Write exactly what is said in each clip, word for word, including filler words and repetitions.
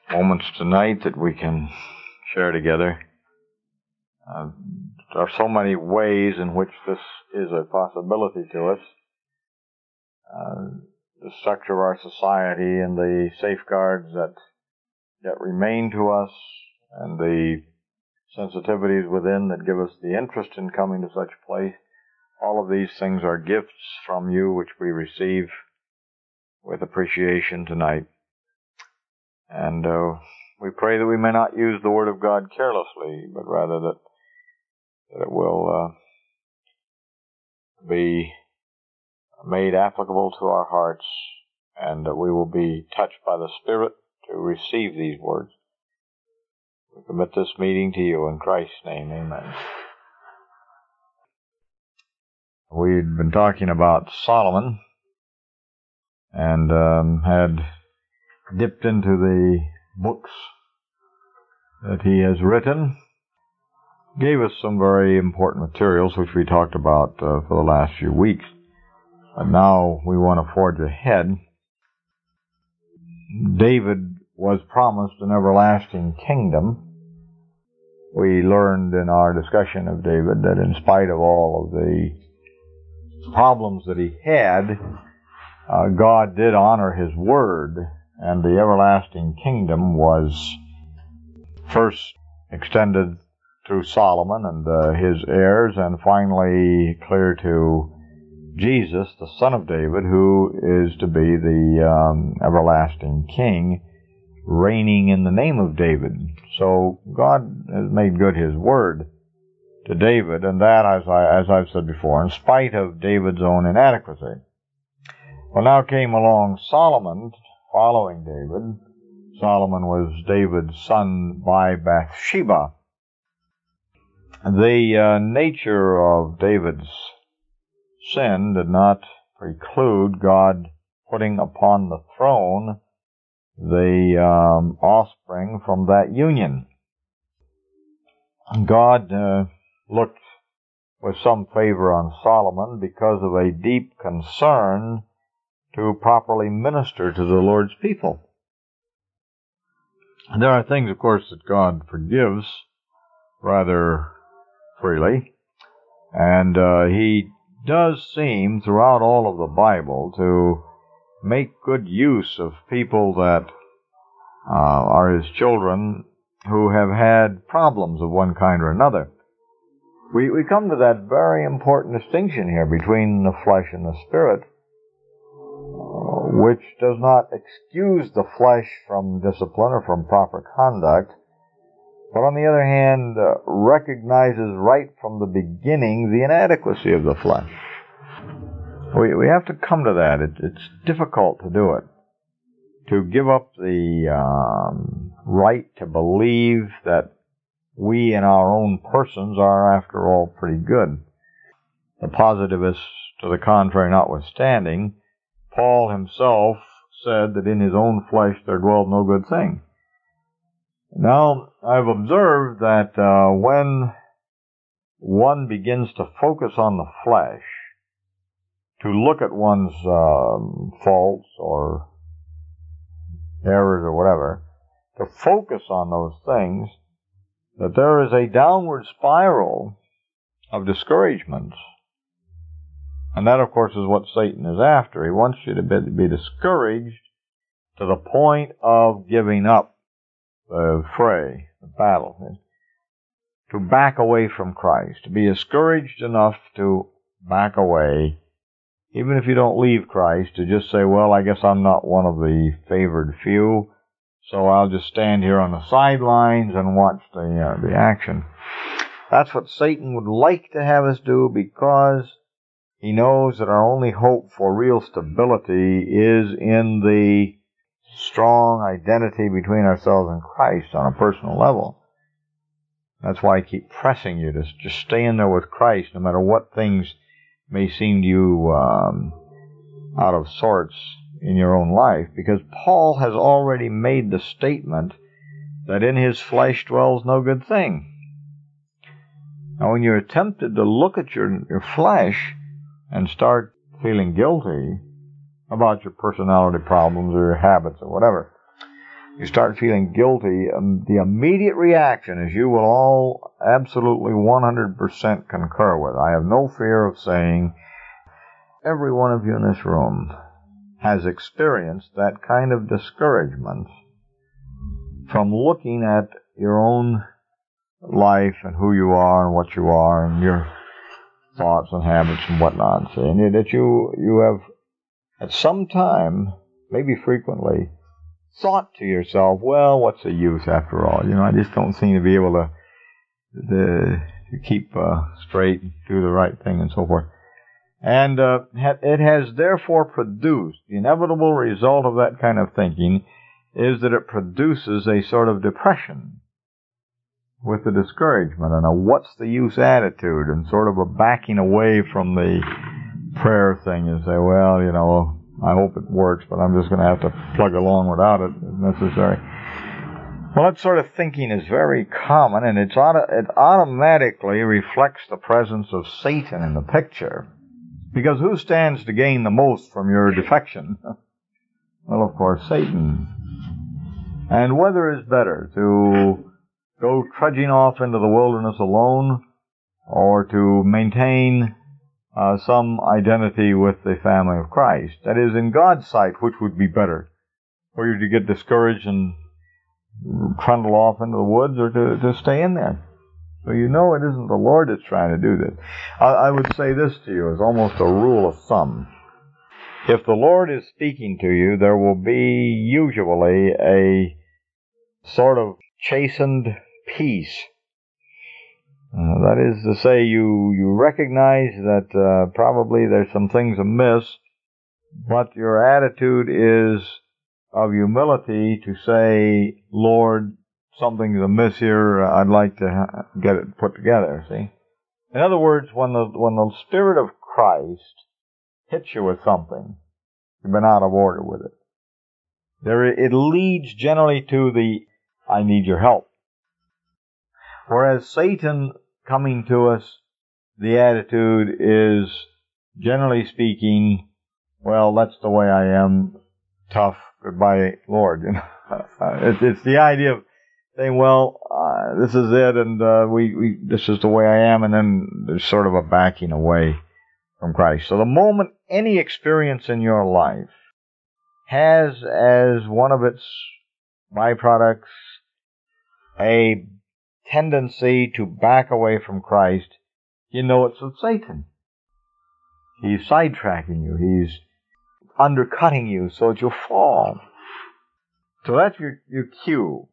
moments tonight that we can share together. Uh, there are so many ways in which this is a possibility to us. Uh, the structure of our society and the safeguards that yet remain to us, and the sensitivities within that give us the interest in coming to such a place. All of these things are gifts from you which we receive with appreciation tonight. And uh, we pray that we may not use the Word of God carelessly, but rather that, that it will uh, be made applicable to our hearts, and that we will be touched by the Spirit to receive these words. We commit this meeting to you in Christ's name. Amen. We'd been talking about Solomon and um, had dipped into the books that he has written. Gave us some very important materials which we talked about uh, for the last few weeks. But now we want to forge ahead. David was promised an everlasting kingdom. We learned in our discussion of David that in spite of all of the problems that he had, uh, God did honor his word, and the everlasting kingdom was first extended through Solomon and uh, his heirs, and finally clear to Jesus, the son of David, who is to be the um, everlasting king, reigning in the name of David. So God has made good his word to David, and that, as, I, as I've said before, in spite of David's own inadequacy. Well, now came along Solomon, following David. Solomon was David's son by Bathsheba. The uh, nature of David's sin did not preclude God putting upon the throne the um, offspring from that union. God uh, looked with some favor on Solomon because of a deep concern to properly minister to the Lord's people. And there are things, of course, that God forgives rather freely, and uh, he does seem throughout all of the Bible to make good use of people that uh, are his children who have had problems of one kind or another. We, we come to that very important distinction here between the flesh and the spirit, uh, which does not excuse the flesh from discipline or from proper conduct, but on the other hand, uh, recognizes right from the beginning the inadequacy of the flesh. We, we have to come to that. It, it's difficult to do it. To give up the um, right to believe that we in our own persons are, after all, pretty good. The positivists, to the contrary notwithstanding, Paul himself said that in his own flesh there dwelled no good thing. Now, I've observed that uh, when one begins to focus on the flesh, to look at one's um, faults or errors or whatever, to focus on those things, that there is a downward spiral of discouragement. And that, of course, is what Satan is after. He wants you to be, be discouraged to the point of giving up the fray, the battle, to back away from Christ, to be discouraged enough to back away, even if you don't leave Christ, to just say, well, I guess I'm not one of the favored few, so I'll just stand here on the sidelines and watch the uh, the action. That's what Satan would like to have us do, because he knows that our only hope for real stability is in the strong identity between ourselves and Christ on a personal level. That's why I keep pressing you to just stay in there with Christ, no matter what things may seem to you um, out of sorts in your own life, because Paul has already made the statement that in his flesh dwells no good thing. Now, when you're tempted to look at your, your flesh and start feeling guilty about your personality problems or your habits or whatever, you start feeling guilty, um, the immediate reaction, as you will all absolutely one hundred percent concur with, I have no fear of saying, every one of you in this room has experienced that kind of discouragement from looking at your own life and who you are and what you are and your thoughts and habits and whatnot. See, and that you, you have at some time, maybe frequently, thought to yourself, well, what's the use after all? You know, I just don't seem to be able to, to, to keep uh, straight, do the right thing, and so forth. And uh, it has therefore produced, the inevitable result of that kind of thinking is that it produces a sort of depression with the discouragement and a what's the use attitude and sort of a backing away from the prayer thing and say, well, you know, I hope it works, but I'm just going to have to plug along without it if necessary. Well, that sort of thinking is very common, and it's auto- it automatically reflects the presence of Satan in the picture. Because who stands to gain the most from your defection? Well, of course, Satan. And whether it's better to go trudging off into the wilderness alone or to maintain uh, some identity with the family of Christ. That is, in God's sight, which would be better? For you to get discouraged and trundle off into the woods or to, to stay in there? So you know it isn't the Lord that's trying to do this. I, I would say this to you as almost a rule of thumb. If the Lord is speaking to you, there will be usually a sort of chastened peace. Uh, that is to say, you, you recognize that uh, probably there's some things amiss, but your attitude is of humility to say, Lord, something's amiss here, I'd like to ha- get it put together, see? In other words, when the, when the Spirit of Christ hits you with something, you've been out of order with it. There, it leads generally to the, I need your help. Whereas Satan coming to us, the attitude is, generally speaking, well, that's the way I am, tough, goodbye, Lord. You know, it's, it's the idea of saying, well, uh, this is it, and uh, we, we, this is the way I am, and then there's sort of a backing away from Christ. So the moment any experience in your life has as one of its byproducts a tendency to back away from Christ, you know it's of Satan. He's sidetracking you. He's undercutting you so that you'll fall. So that's your, your cue.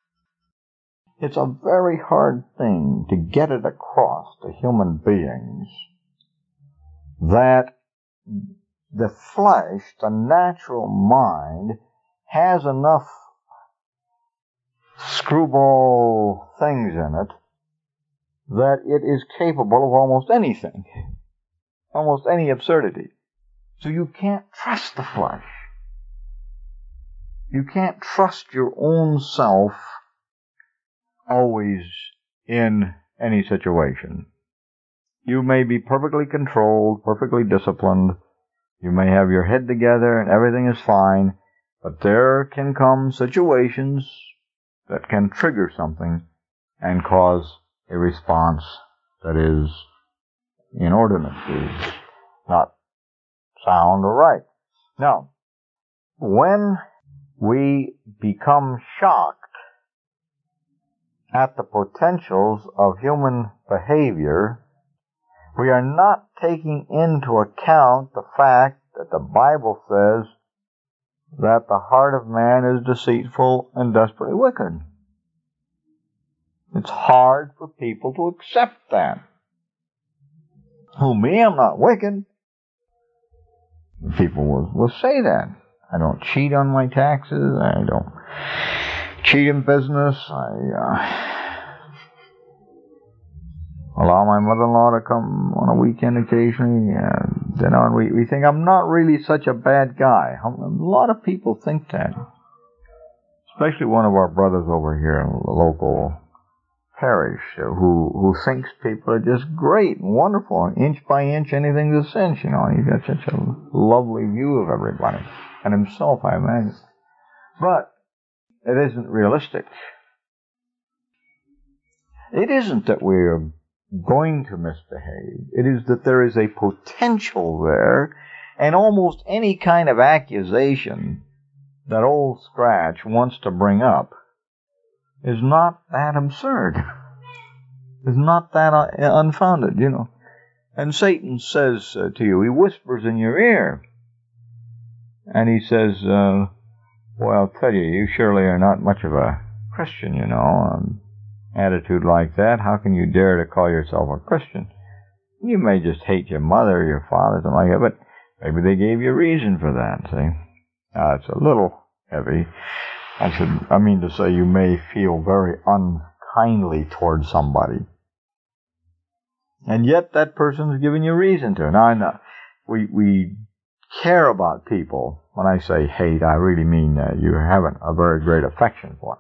It's a very hard thing to get it across to human beings that the flesh, the natural mind, has enough screwball things in it that it is capable of almost anything, almost any absurdity. So you can't trust the flesh. You can't trust your own self always in any situation. You may be perfectly controlled, perfectly disciplined. You may have your head together and everything is fine, but there can come situations that can trigger something and cause a response that is inordinate, is not sound or right. Now, when we become shocked at the potentials of human behavior, we are not taking into account the fact that the Bible says that the heart of man is deceitful and desperately wicked. It's hard for people to accept that. Who, me? I'm not wicked. People will, will say that. I don't cheat on my taxes. I don't cheat in business. I uh, allow my mother-in-law to come on a weekend occasionally. And, you know, and we, we think I'm not really such a bad guy. A lot of people think that. Especially one of our brothers over here in the local parish who who thinks people are just great and wonderful. Inch by inch, anything's a cinch, you know. He's got such a lovely view of everybody. And himself, I imagine. But it isn't realistic. It isn't that we're going to misbehave. It is that there is a potential there, and almost any kind of accusation that old Scratch wants to bring up is not that absurd. Is not that uh, unfounded, you know. And Satan says uh, to you, he whispers in your ear, and he says, uh, well, I'll tell you, you surely are not much of a Christian, you know. Um, attitude like that, how can you dare to call yourself a Christian? You may just hate your mother or your father, something like that, but maybe they gave you a reason for that, see? Uh, it's a little heavy. I should, I mean to say you may feel very unkindly towards somebody. And yet that person's giving you reason to. Now, I know, we, we care about people. When I say hate, I really mean uh, you haven't a very great affection for them.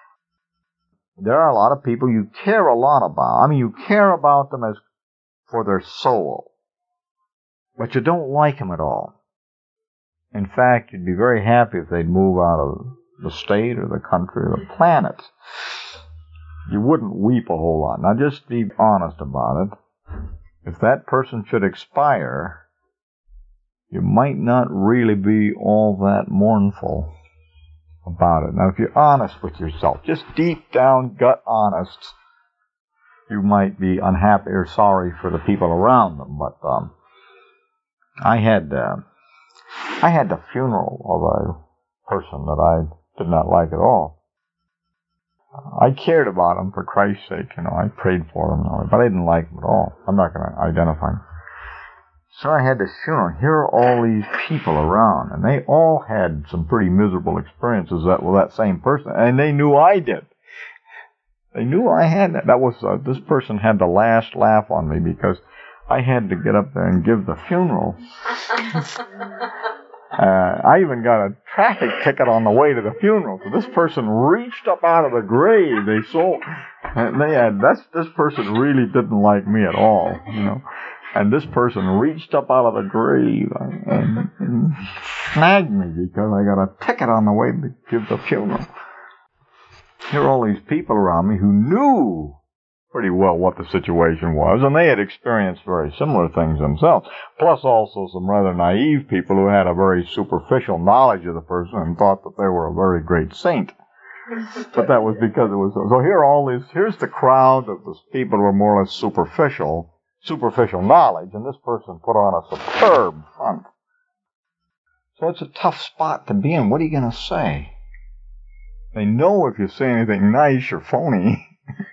There are a lot of people you care a lot about. I mean, you care about them as for their soul, but you don't like them at all. In fact, you'd be very happy if they'd move out of the state or the country or the planet. You wouldn't weep a whole lot. Now, just be honest about it. If that person should expire, you might not really be all that mournful about it. Now, if you're honest with yourself, just deep down, gut honest, you might be unhappy or sorry for the people around them. But um, I had uh, I had the funeral of a person that I did not like at all. I cared about him for Christ's sake, you know. I prayed for him, but I didn't like him at all. I'm not going to identify him. So I had this funeral. Here are all these people around, and they all had some pretty miserable experiences that with that same person, and they knew I did. They knew I had that. That was uh, this person had the last laugh on me because I had to get up there and give the funeral. uh, I even got a traffic ticket on the way to the funeral. So this person reached up out of the grave. They sold, and they had that's this person really didn't like me at all, you know. And this person reached up out of the grave and, and snagged me because I got a ticket on the way to give the funeral. Here are all these people around me who knew pretty well what the situation was, and they had experienced very similar things themselves, plus also some rather naive people who had a very superficial knowledge of the person and thought that they were a very great saint. But that was because it was so. So here are all these, here's the crowd of those people who were more or less superficial, superficial knowledge, and this person put on a superb front. So it's a tough spot to be in. What are you going to say? They know if you say anything nice, you're phony.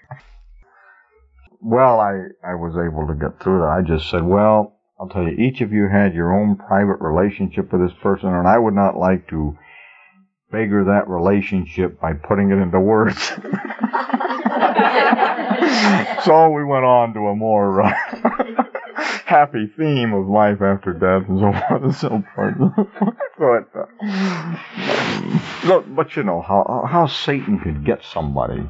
Well, I, I was able to get through that. I just said, well, I'll tell you, each of you had your own private relationship with this person, and I would not like to beggar that relationship by putting it into words. So we went on to a more uh, happy theme of life after death and so on and so forth. But, uh, look, but you know how how Satan could get somebody.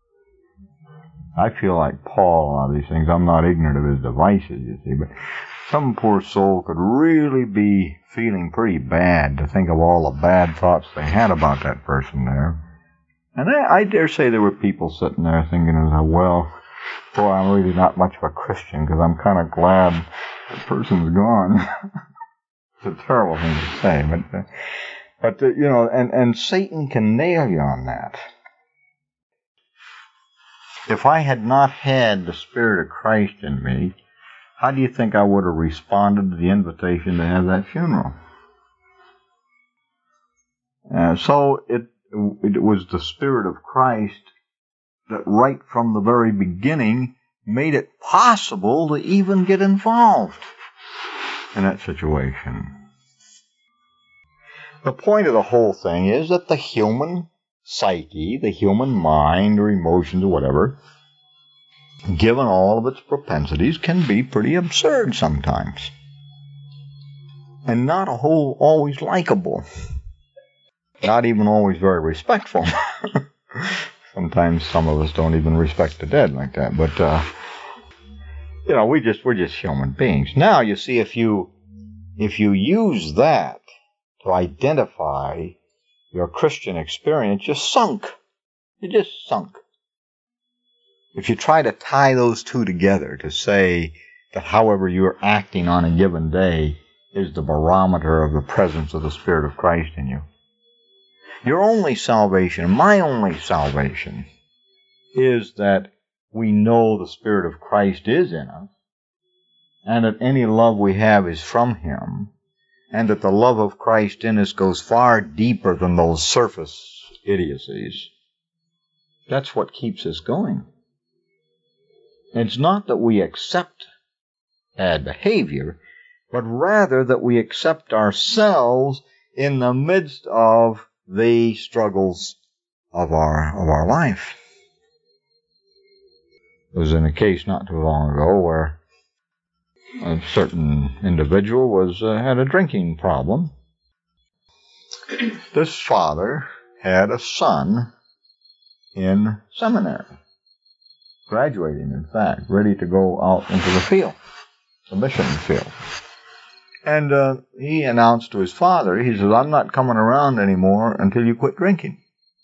I feel like Paul on these things. I'm not ignorant of his devices, you see, but some poor soul could really be feeling pretty bad to think of all the bad thoughts they had about that person there. And I, I dare say there were people sitting there thinking, well, boy, I'm really not much of a Christian because I'm kind of glad the person's gone. It's a terrible thing to say, but, uh, but uh, you know, and, and Satan can nail you on that. If I had not had the Spirit of Christ in me, how do you think I would have responded to the invitation to have that funeral? Uh, so it it was the Spirit of Christ that right from the very beginning made it possible to even get involved in that situation. The point of the whole thing is that the human psyche, the human mind or emotions or whatever, given all of its propensities, can be pretty absurd sometimes. And not a whole always likable. Not even always very respectful. Sometimes some of us don't even respect the dead like that. But, uh, you know, we just, we're just human beings. Now, you see, if you, if you use that to identify your Christian experience, you're sunk. You're just sunk. If you try to tie those two together to say that however you're acting on a given day is the barometer of the presence of the Spirit of Christ in you. Your only salvation, my only salvation, is that we know the Spirit of Christ is in us, and that any love we have is from Him, and that the love of Christ in us goes far deeper than those surface idiocies. That's what keeps us going. It's not that we accept bad behavior, but rather that we accept ourselves in the midst of the struggles of our of our life. There was in a case not too long ago where a certain individual was uh, had a drinking problem. This father had a son in seminary, graduating, in fact, ready to go out into the field, the mission field. And uh, he announced to his father, he says, I'm not coming around anymore until you quit drinking.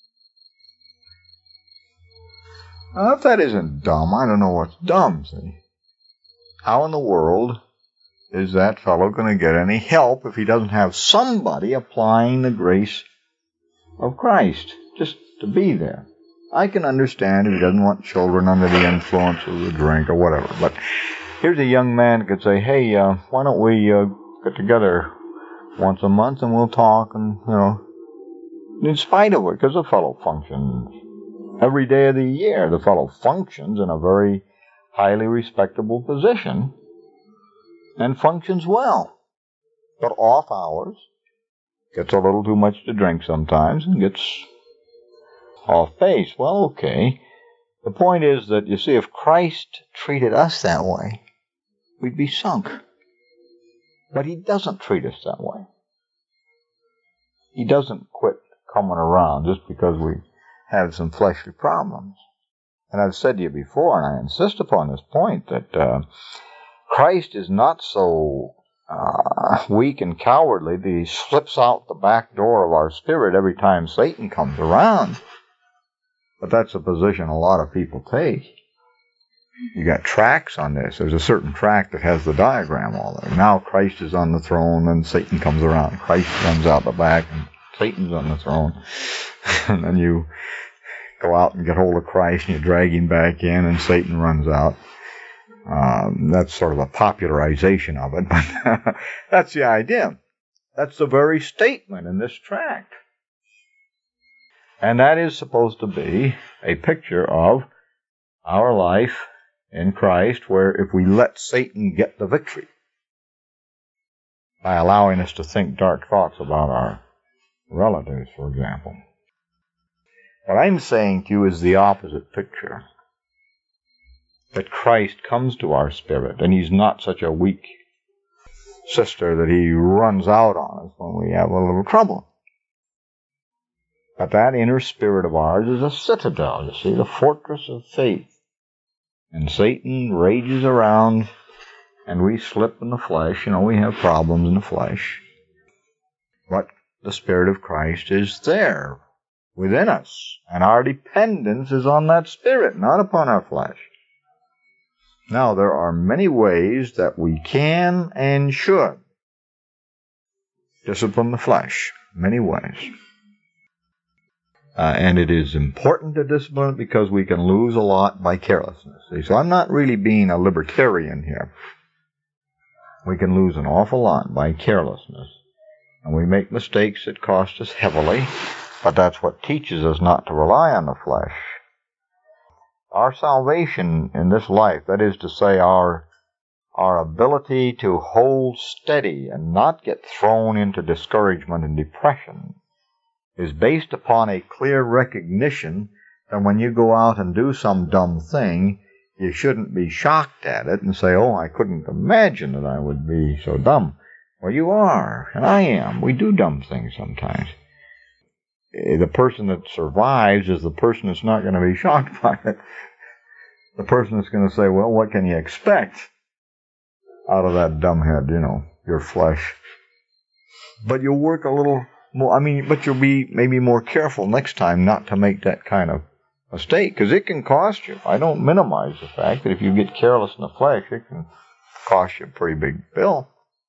Now, if that isn't dumb, I don't know what's dumb, see. How in the world is that fellow going to get any help if he doesn't have somebody applying the grace of Christ just to be there? I can understand if he doesn't want children under the influence of the drink or whatever, but here's a young man who could say, hey, uh, why don't we uh, get together once a month and we'll talk, and, you know, in spite of it, because the fellow functions every day of the year. The fellow functions in a very highly respectable position and functions well. But off hours, gets a little too much to drink sometimes and gets off base. Well, okay. The point is that, you see, if Christ treated us that way, we'd be sunk. But He doesn't treat us that way. He doesn't quit coming around just because we have some fleshly problems. And I've said to you before, and I insist upon this point, that uh, Christ is not so uh, weak and cowardly that He slips out the back door of our spirit every time Satan comes around. But that's a position a lot of people take. You got tracks on this. There's a certain track that has the diagram all there. Now Christ is on the throne, and Satan comes around. Christ comes out the back, and Satan's on the throne. And then you go out and get hold of Christ, and you drag Him back in, and Satan runs out. Um, that's sort of a popularization of it, but that's the idea. That's the very statement in this tract. And that is supposed to be a picture of our life in Christ, where if we let Satan get the victory by allowing us to think dark thoughts about our relatives, for example. What I'm saying to you is the opposite picture. That Christ comes to our spirit, and He's not such a weak sister that He runs out on us when we have a little trouble. But that inner spirit of ours is a citadel, you see, the fortress of faith. And Satan rages around, and we slip in the flesh. You know, we have problems in the flesh. But the Spirit of Christ is there within us, and our dependence is on that Spirit, not upon our flesh. Now, there are many ways that we can and should discipline the flesh. Many ways. Uh, and it is important to discipline it because we can lose a lot by carelessness. See? So I'm not really being a libertarian here. We can lose an awful lot by carelessness. And we make mistakes that cost us heavily, but that's what teaches us not to rely on the flesh. Our salvation in this life, that is to say, our, our ability to hold steady and not get thrown into discouragement and depression, is based upon a clear recognition that when you go out and do some dumb thing, you shouldn't be shocked at it and say, oh, I couldn't imagine that I would be so dumb. Well, you are, and I am. We do dumb things sometimes. The person that survives is the person that's not going to be shocked by it. The person that's going to say, well, what can you expect out of that dumbhead, you know, your flesh? But you'll work a little more, I mean, but you'll be maybe more careful next time not to make that kind of mistake, because it can cost you. I don't minimize the fact that if you get careless in the flesh, it can cost you a pretty big bill.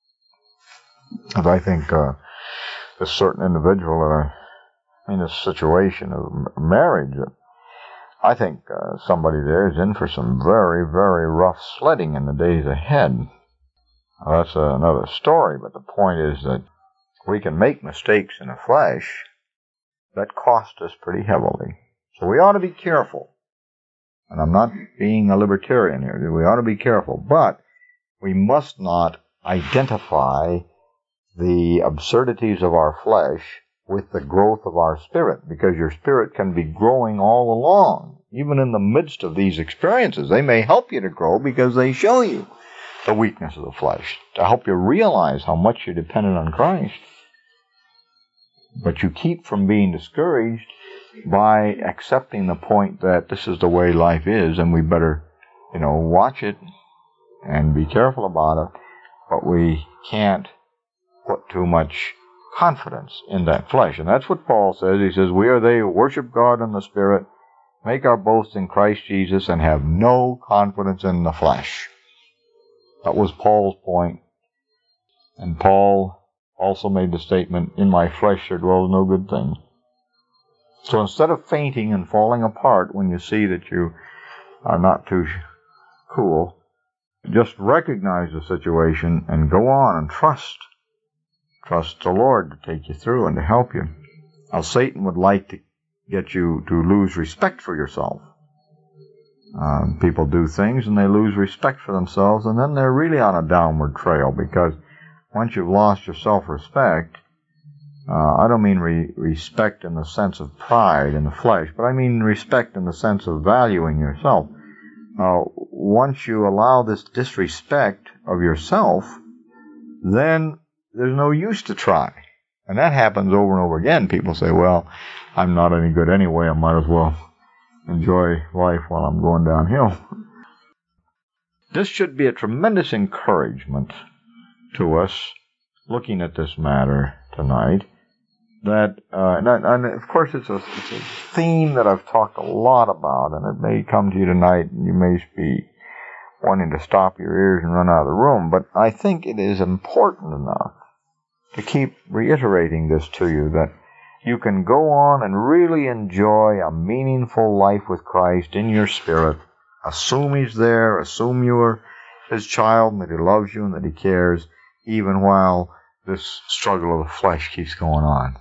Because I think uh, this certain individual uh, in this situation of marriage, uh, I think uh, somebody there is in for some very, very rough sledding in the days ahead. Well, that's uh, another story, but the point is that we can make mistakes in the flesh that cost us pretty heavily. So we ought to be careful. And I'm not being a libertarian here. We ought to be careful. But we must not identify the absurdities of our flesh with the growth of our spirit, because your spirit can be growing all along. Even in the midst of these experiences, they may help you to grow because they show you the weakness of the flesh, to help you realize how much you're dependent on Christ. But you keep from being discouraged by accepting the point that this is the way life is, and we better, you know, watch it and be careful about it, but we can't put too much confidence in that flesh. And that's what Paul says. He says, we are they who worship God in the Spirit, make our boast in Christ Jesus, and have no confidence in the flesh. That was Paul's point. And Paul also made the statement, in my flesh there dwells no good thing. So instead of fainting and falling apart when you see that you are not too cool, just recognize the situation and go on and trust. Trust the Lord to take you through and to help you. Now, Satan would like to get you to lose respect for yourself. Um, people do things and they lose respect for themselves, and then they're really on a downward trail, because once you've lost your self-respect, uh, I don't mean re- respect in the sense of pride in the flesh, but I mean respect in the sense of valuing yourself. Now, once you allow this disrespect of yourself, then there's no use to try. And that happens over and over again. People say, well, I'm not any good anyway, I might as well enjoy life while I'm going downhill. This should be a tremendous encouragement to us looking at this matter tonight. That, uh, and, and of course it's a, it's a theme that I've talked a lot about, and it may come to you tonight and you may be wanting to stop your ears and run out of the room, but I think it is important enough to keep reiterating this to you, that you can go on and really enjoy a meaningful life with Christ in your spirit. Assume He's there, assume you are His child, and that He loves you and that He cares, even while this struggle of the flesh keeps going on.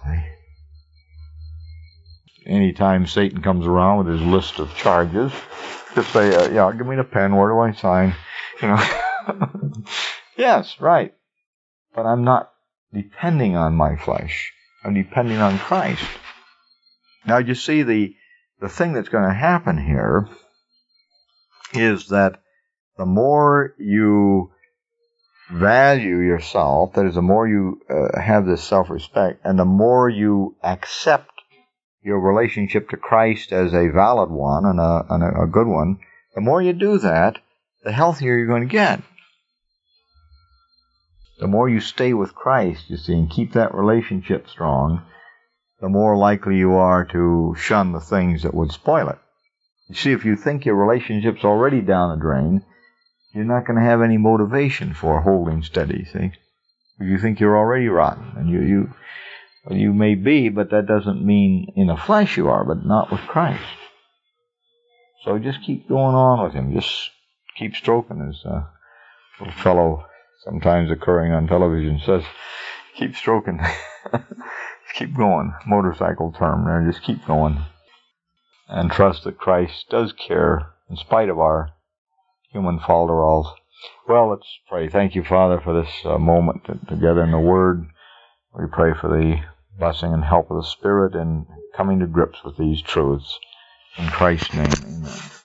Anytime Satan comes around with his list of charges, just say, uh, yeah, give me the pen, where do I sign? You know, yes, right. But I'm not depending on my flesh. I'm depending on Christ. Now, you see, the, the thing that's going to happen here is that the more you value yourself, that is, the more you uh, have this self-respect, and the more you accept your relationship to Christ as a valid one and a, and a, a good one, the more you do that, the healthier you're going to get. The more you stay with Christ, you see, and keep that relationship strong, the more likely you are to shun the things that would spoil it. You see, if you think your relationship's already down the drain, you're not going to have any motivation for holding steady, see? If you think you're already rotten, and you, you, well, you may be, but that doesn't mean in the flesh you are, but not with Christ. So just keep going on with Him. Just keep stroking, as a little fellow sometimes occurring on television says, keep stroking. Keep going. Motorcycle term there. Just keep going. And trust that Christ does care in spite of our human falderalls. Well, let's pray. Thank you, Father, for this uh, moment together in the Word. We pray for the blessing and help of the Spirit in coming to grips with these truths. In Christ's name, amen.